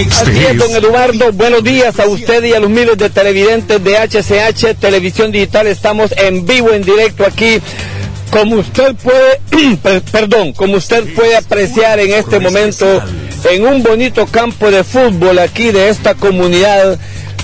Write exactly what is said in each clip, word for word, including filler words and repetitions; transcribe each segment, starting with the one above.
Así es, don Eduardo, buenos días a usted y a los miles de televidentes de H C H Televisión Digital. Estamos en vivo, en directo aquí. Como usted puede, perdón, como usted puede apreciar en este momento, en un bonito campo de fútbol aquí de esta comunidad,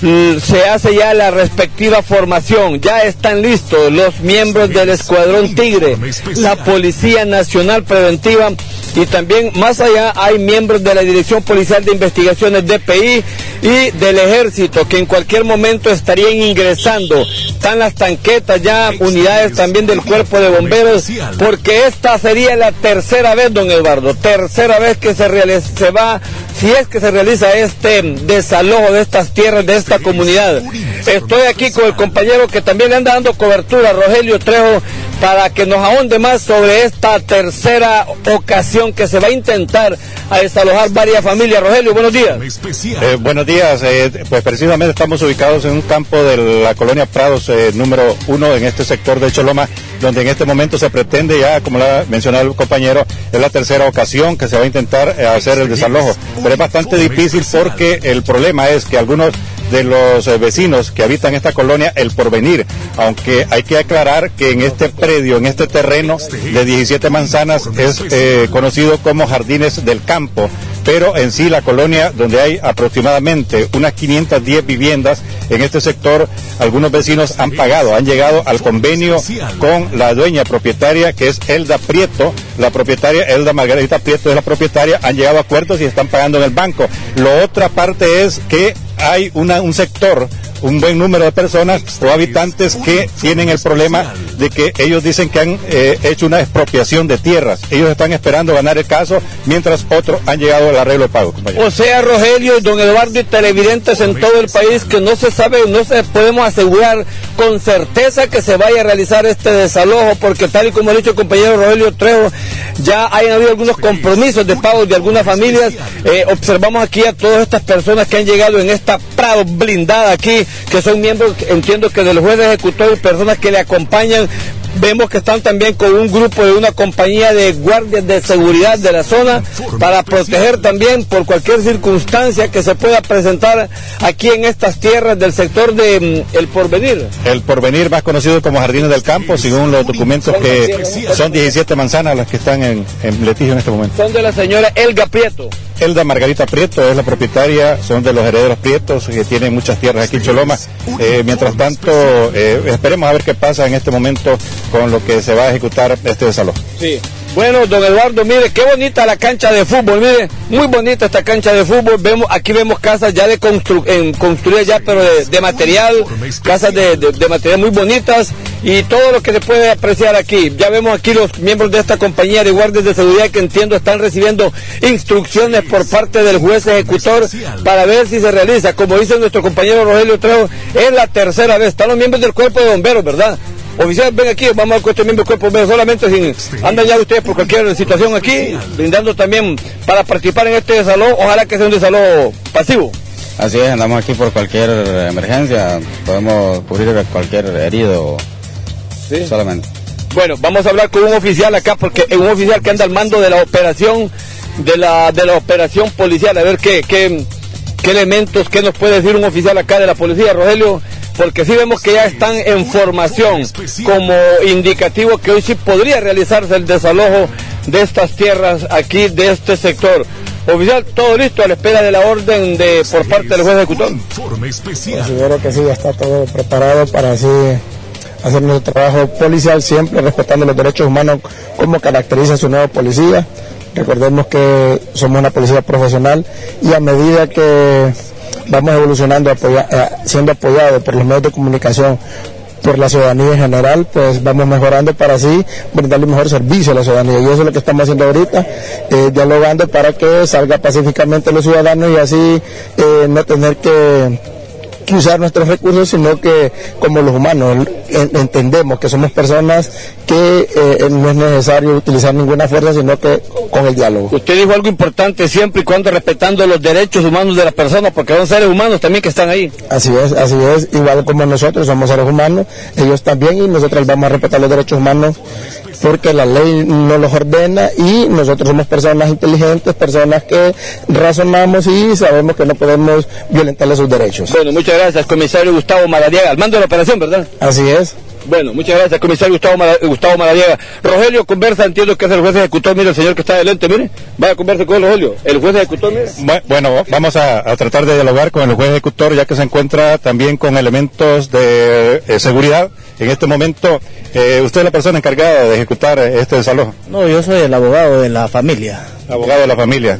se hace ya la respectiva formación. Ya están listos los miembros del Escuadrón Tigre, la Policía Nacional Preventiva, y también más allá hay miembros de la Dirección Policial de Investigaciones D P I y del Ejército, que en cualquier momento estarían ingresando. Están las tanquetas ya, unidades también del Cuerpo de Bomberos, porque esta sería la tercera vez, don Eduardo, tercera vez que se, realiza, se va, si es que se realiza este desalojo de estas tierras, de esta comunidad. Estoy aquí con el compañero que también le anda dando cobertura, Rogelio Trejo, para que nos ahonde más sobre esta tercera ocasión que se va a intentar a desalojar varias familias. Rogelio, buenos días. Eh, buenos días, eh, pues precisamente estamos ubicados en un campo de la colonia Prados, eh, número uno, en este sector de Choloma, donde en este momento se pretende ya, como lo ha mencionado el compañero, es la tercera ocasión que se va a intentar eh, hacer el desalojo, pero es bastante difícil porque el problema es que algunos de los eh, vecinos que habitan esta colonia, El Porvenir, aunque hay que aclarar que en este predio, en este terreno de diecisiete manzanas es eh, conocido como Jardines del Campo, pero en sí la colonia, donde hay aproximadamente unas quinientas diez viviendas en este sector, algunos vecinos han pagado, han llegado al convenio con la dueña propietaria, que es Elda Prieto, la propietaria Elda Margarita Prieto es la propietaria, han llegado a acuerdos y están pagando en el banco. La otra parte es que hay una, un sector, un buen número de personas o habitantes que tienen el problema de que ellos dicen que han eh, hecho una expropiación de tierras. Ellos están esperando ganar el caso, mientras otros han llegado al arreglo de pago, compañero. O sea, Rogelio, don Eduardo y televidentes en todo el país, que no se sabe, no se podemos asegurar con certeza que se vaya a realizar este desalojo, porque tal y como ha dicho el compañero Rogelio Trejo, ya hayan habido algunos compromisos de pago de algunas familias. Eh, observamos aquí a todas estas personas que han llegado en esta Prado blindada aquí, que son miembros, entiendo que del juez ejecutor y personas que le acompañan. Vemos que están también con un grupo de una compañía de guardias de seguridad de la zona para proteger también por cualquier circunstancia que se pueda presentar aquí en estas tierras del sector de um, El Porvenir. El Porvenir, más conocido como Jardines del Campo, según los documentos que son diecisiete manzanas las que están en, en litigio en este momento. Son de la señora Elga Prieto. Elda Margarita Prieto es la propietaria, son de los herederos Prietos que tienen muchas tierras aquí en Choloma. Eh, mientras tanto, eh, esperemos a ver qué pasa en este momento con lo que se va a ejecutar este desalojo. Sí. Bueno, don Eduardo, mire, qué bonita la cancha de fútbol, mire, muy bonita esta cancha de fútbol. Vemos, aquí vemos casas ya de constru, en, construidas ya, pero de, de material, casas de, de, de material muy bonitas, y todo lo que se puede apreciar aquí. Ya vemos aquí los miembros de esta compañía de guardias de seguridad que entiendo están recibiendo instrucciones por parte del juez ejecutor para ver si se realiza. Como dice nuestro compañero Rogelio Trejo, es la tercera vez. Están los miembros del cuerpo de bomberos, ¿verdad? Oficial, ven aquí, vamos a cuestionar miembros del cuerpo de bomberos, solamente sin andan ya ustedes por cualquier situación aquí, brindando también para participar en este desalojo. Ojalá que sea un desalojo pasivo. Así es, andamos aquí por cualquier emergencia, podemos cubrir cualquier herido. Sí. Solamente. Bueno, vamos a hablar con un oficial acá, porque es un oficial que anda al mando de la operación, de la de la operación policial, a ver qué, qué, qué elementos, qué nos puede decir un oficial acá de la policía, Rogelio, porque sí vemos que ya están en formación como indicativo que hoy sí podría realizarse el desalojo de estas tierras aquí, de este sector. Oficial, todo listo a la espera de la orden de por parte del juez ejecutor. Considero que sí, ya está todo preparado para así hacer nuestro trabajo policial, siempre respetando los derechos humanos como caracteriza su nuevo policía. Recordemos que somos una policía profesional y a medida que vamos evolucionando, apoya, eh, siendo apoyados por los medios de comunicación, por la ciudadanía en general, pues vamos mejorando para así brindarle mejor servicio a la ciudadanía, y eso es lo que estamos haciendo ahorita, eh, dialogando para que salga pacíficamente los ciudadanos y así eh, no tener que, que usar nuestros recursos, sino que como los humanos en, entendemos que somos personas que eh, no es necesario utilizar ninguna fuerza, sino que con el diálogo. Usted dijo algo importante, siempre y cuando respetando los derechos humanos de las personas, porque son seres humanos también que están ahí. Así es, así es, igual como nosotros somos seres humanos, ellos también, y nosotros vamos a respetar los derechos humanos porque la ley no los ordena, y nosotros somos personas inteligentes, personas que razonamos y sabemos que no podemos violentarle sus derechos. Bueno, muchas gracias, comisario Gustavo Maradiaga, al mando de la operación, ¿verdad? Así es. Bueno, muchas gracias, comisario Gustavo, Mar Gustavo Maradiaga. Rogelio conversa, entiendo que es el juez ejecutor, mire el señor que está adelante, mire, vaya a conversar con él, Rogelio, el juez ejecutor, mire. Bueno, vamos a, a tratar de dialogar con el juez ejecutor, ya que se encuentra también con elementos de eh, seguridad. En este momento, eh, ¿usted es la persona encargada de ejecutar este desalojo? No, yo soy el abogado de la familia. Abogado de la familia.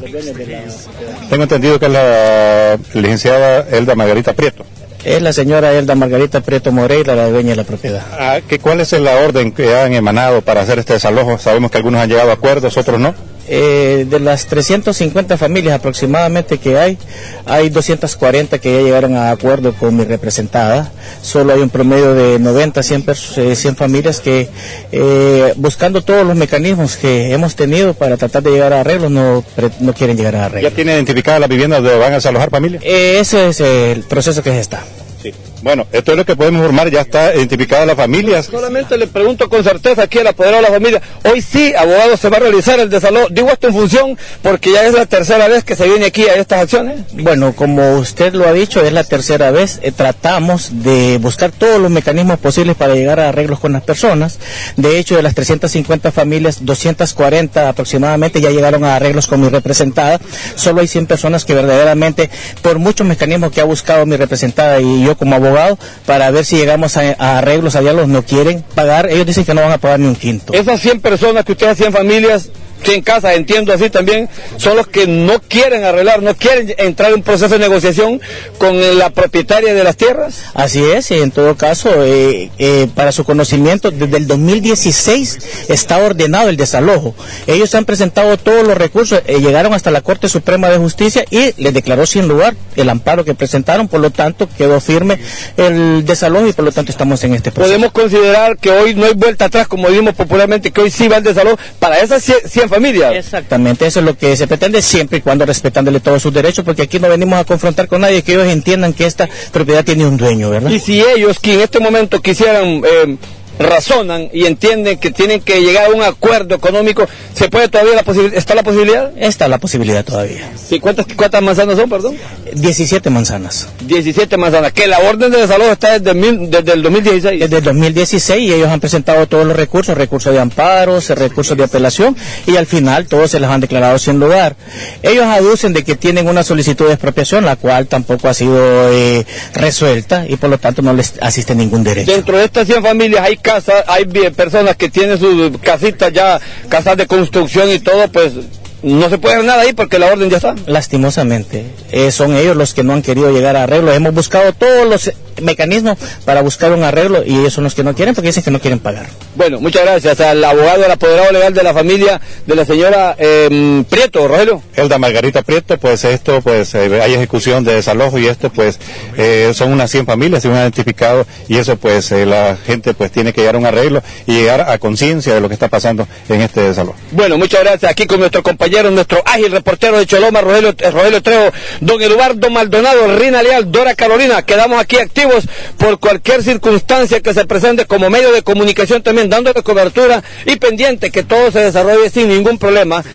Tengo entendido que es la licenciada Elda Margarita Prieto. Es la señora Elda Margarita Prieto Moreira, la dueña de la propiedad. Ah, ¿qué, ¿Cuál es la orden que han emanado para hacer este desalojo? Sabemos que algunos han llegado a acuerdos, otros no. Eh, de las trescientas cincuenta familias aproximadamente que hay, hay doscientas cuarenta que ya llegaron a acuerdo con mi representada. Solo hay un promedio de noventa, cien, cien familias que, eh, buscando todos los mecanismos que hemos tenido para tratar de llegar a arreglos, no, no quieren llegar a arreglos. ¿Ya tiene identificadas las viviendas donde van a desalojar familias? Eh, eso es el proceso que se está. Sí. Bueno, esto es lo que podemos informar, ya está identificada las familias. Solamente le pregunto con certeza aquí al apoderado de la familia, hoy sí, abogado, se va a realizar el desalojo. Digo esto en función porque ya es la tercera vez que se viene aquí a estas acciones. Bueno, como usted lo ha dicho, es la tercera vez, eh, tratamos de buscar todos los mecanismos posibles para llegar a arreglos con las personas. De hecho, de las trescientas cincuenta familias, doscientas cuarenta aproximadamente ya llegaron a arreglos con mi representada. Solo hay cien personas que verdaderamente, por muchos mecanismos que ha buscado mi representada y yo como abogado, para ver si llegamos a, a arreglos, allá los no quieren pagar, ellos dicen que no van a pagar ni un quinto. Esas cien personas que ustedes, cien familias, cien casas, entiendo así también, son los que no quieren arreglar, no quieren entrar en un proceso de negociación con la propietaria de las tierras. Así es, y en todo caso, eh, eh, para su conocimiento, desde el dos mil dieciséis está ordenado el desalojo. Ellos han presentado todos los recursos, eh, llegaron hasta la Corte Suprema de Justicia y les declaró sin lugar el amparo que presentaron, por lo tanto quedó firme el desalojo y por lo tanto estamos en este proceso. Podemos considerar que hoy no hay vuelta atrás, como dimos popularmente, que hoy sí va el desalojo para esas cien familias. Exactamente, eso es lo que se pretende, siempre y cuando respetándole todos sus derechos, porque aquí no venimos a confrontar con nadie, que ellos entiendan que esta propiedad tiene un dueño, ¿verdad? Y si ellos que en este momento quisieran, eh, razonan y entienden que tienen que llegar a un acuerdo económico, ¿se puede todavía la posibilidad? ¿Está la posibilidad? Está la posibilidad todavía. Sí, ¿cuántas, cuántas manzanas son, perdón? diecisiete manzanas. diecisiete manzanas, que la orden de desalojo está desde, mil, desde el dos mil dieciséis. Desde el dos mil dieciséis, y ellos han presentado todos los recursos, recursos de amparos, recursos de apelación, y al final todos se les han declarado sin lugar. Ellos aducen de que tienen una solicitud de expropiación, la cual tampoco ha sido eh, resuelta, y por lo tanto no les asiste ningún derecho. Dentro de estas cien familias hay casas, hay personas que tienen sus casitas ya, casas de construcción y todo, pues no se puede hacer nada ahí porque la orden ya está. Lastimosamente, eh, son ellos los que no han querido llegar a arreglo. Hemos buscado todos los mecanismos para buscar un arreglo y ellos son los que no quieren porque dicen que no quieren pagar. Bueno, muchas gracias al abogado, al apoderado legal de la familia de la señora eh, Prieto, Rogelio. Elda Margarita Prieto, pues esto, pues eh, hay ejecución de desalojo y esto, pues eh, son unas cien familias, se han identificado y eso, pues eh, la gente pues tiene que llegar a un arreglo y llegar a conciencia de lo que está pasando en este desalojo. Bueno, muchas gracias. Aquí con nuestro compañero, nuestro ágil reportero de Choloma, Rogelio, eh, Rogelio Trejo, don Eduardo Maldonado, Rina Leal, Dora Carolina. Quedamos aquí activos por cualquier circunstancia que se presente como medio de comunicación, también dándole cobertura y pendiente que todo se desarrolle sin ningún problema.